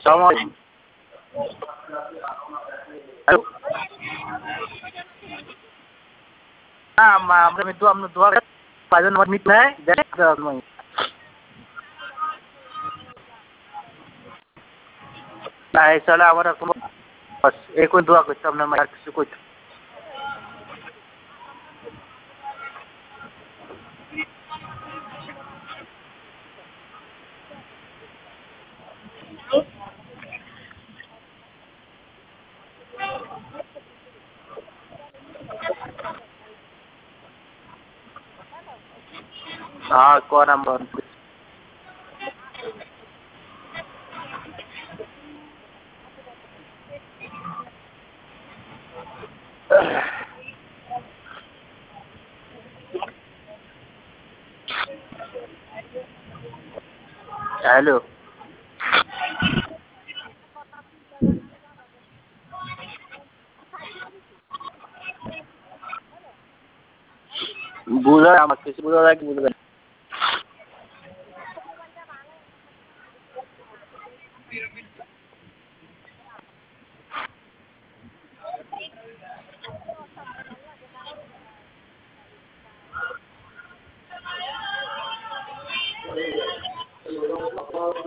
Assalamu alaikum. Halo. আমরা মৃত্যু আমরা দোয়া পাঁচজন আমার মিট নাই দেখ না এছাড়া আমার কোনো একই দোয়া করতে আপনার আর কিছু করতে हाँ कौन नंबर हेलो बुझा আমার কিছু বুঝা যায় কি বুঝবেন